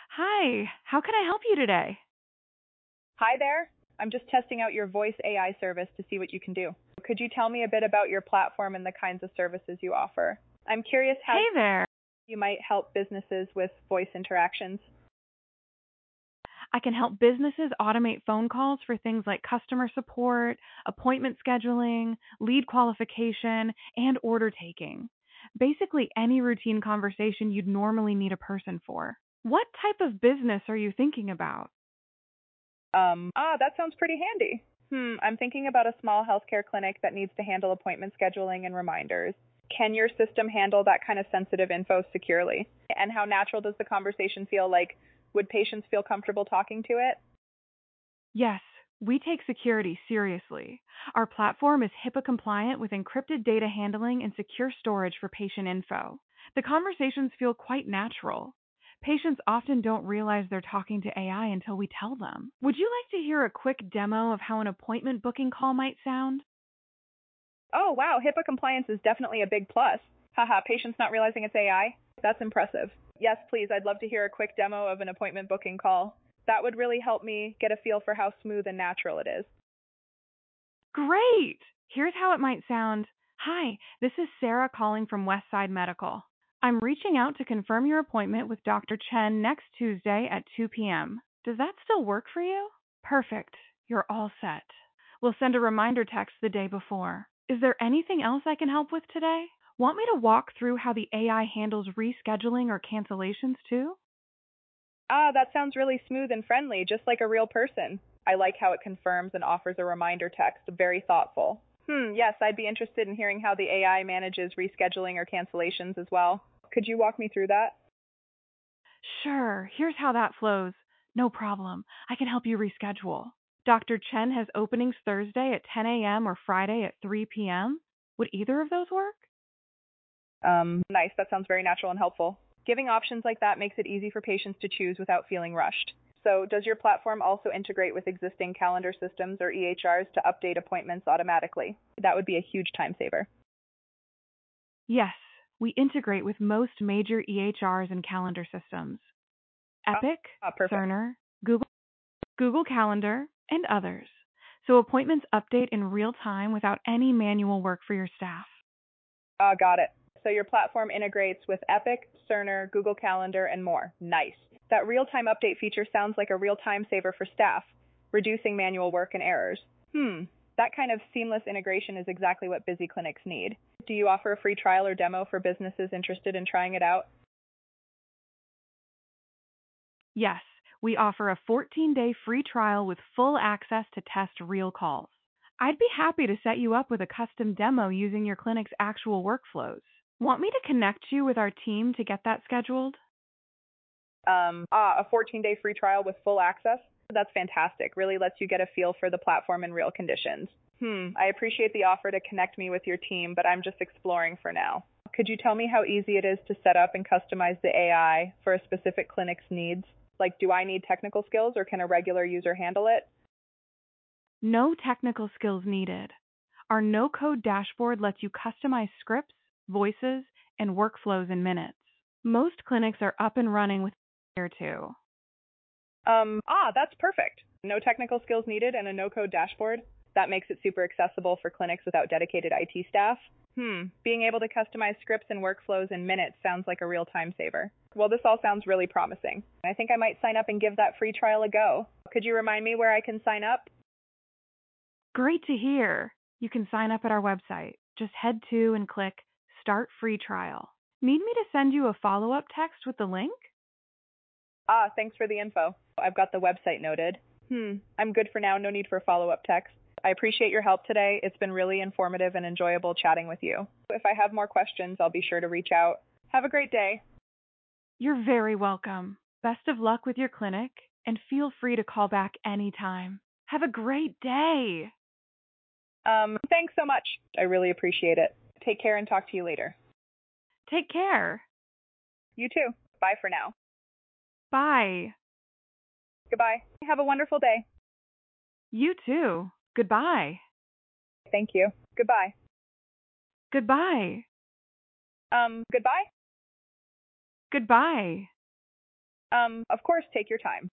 Hi, how can I help you today? Hi there. I'm just testing out your voice AI service to see what you can do. Could you tell me a bit about your platform and the kinds of services you offer? I'm curious how Hey there. you might help businesses with voice interactions. I can help businesses automate phone calls for things like customer support, appointment scheduling, lead qualification, and order taking. Basically, any routine conversation you'd normally need a person for. What type of business are you thinking about? That sounds pretty handy. I'm thinking about a small healthcare clinic that needs to handle appointment scheduling and reminders. Can your system handle that kind of sensitive info securely? And how natural does the conversation feel? Like, would patients feel comfortable talking to it? Yes, we take security seriously. Our platform is HIPAA compliant with encrypted data handling and secure storage for patient info. The conversations feel quite natural. Patients often don't realize they're talking to AI until we tell them. Would you like to hear a quick demo of how an appointment booking call might sound? Oh, wow. HIPAA compliance is definitely a big plus. Haha, patients not realizing it's AI? That's impressive. Yes, please. I'd love to hear a quick demo of an appointment booking call. That would really help me get a feel for how smooth and natural it is. Great! Here's how it might sound. Hi, this is Sarah calling from Westside Medical. I'm reaching out to confirm your appointment with Dr. Chen next Tuesday at 2 p.m. Does that still work for you? Perfect. You're all set. We'll send a reminder text the day before. Is there anything else I can help with today? Want me to walk through how the AI handles rescheduling or cancellations too? That sounds really smooth and friendly, just like a real person. I like how it confirms and offers a reminder text. Very thoughtful. Yes, I'd be interested in hearing how the AI manages rescheduling or cancellations as well. Could you walk me through that? Sure, here's how that flows. No problem. I can help you reschedule. Dr. Chen has openings Thursday at 10 a.m. or Friday at 3 p.m. Would either of those work? Nice. That sounds very natural and helpful. Giving options like that makes it easy for patients to choose without feeling rushed. So, does your platform also integrate with existing calendar systems or EHRs to update appointments automatically? That would be a huge time saver. Yes, we integrate with most major EHRs and calendar systems. Epic, Perfect. Cerner, Google Calendar, and others. So appointments update in real time without any manual work for your staff. Got it. So, your platform integrates with Epic, Cerner, Google Calendar, and more. Nice. That real time update feature sounds like a real time saver for staff, reducing manual work and errors. That kind of seamless integration is exactly what busy clinics need. Do you offer a free trial or demo for businesses interested in trying it out? Yes, we offer a 14-day free trial with full access to test real calls. I'd be happy to set you up with a custom demo using your clinic's actual workflows. Want me to connect you with our team to get that scheduled? A 14-day free trial with full access? That's fantastic. Really lets you get a feel for the platform in real conditions. I appreciate the offer to connect me with your team, but I'm just exploring for now. Could you tell me how easy it is to set up and customize the AI for a specific clinic's needs? Like, do I need technical skills or can a regular user handle it? No technical skills needed. Our no-code dashboard lets you customize scripts, voices, and workflows in minutes. Most clinics are up and running within a year or two. That's perfect. No technical skills needed and a no-code dashboard. That makes it super accessible for clinics without dedicated IT staff. Being able to customize scripts and workflows in minutes sounds like a real time saver. Well, this all sounds really promising. I think I might sign up and give that free trial a go. Could you remind me where I can sign up? Great to hear. You can sign up at our website. Just head to and click Start Free Trial. Need me to send you a follow-up text with the link? Thanks for the info. I've got the website noted. I'm good for now. No need for follow-up text. I appreciate your help today. It's been really informative and enjoyable chatting with you. If I have more questions, I'll be sure to reach out. Have a great day. You're very welcome. Best of luck with your clinic, and feel free to call back anytime. Have a great day. Thanks so much. I really appreciate it. Take care and talk to you later. Take care. You too. Bye for now. Bye. Goodbye. Have a wonderful day. You too. Goodbye. Thank you. Goodbye. Goodbye. Goodbye? Goodbye. Of course, take your time.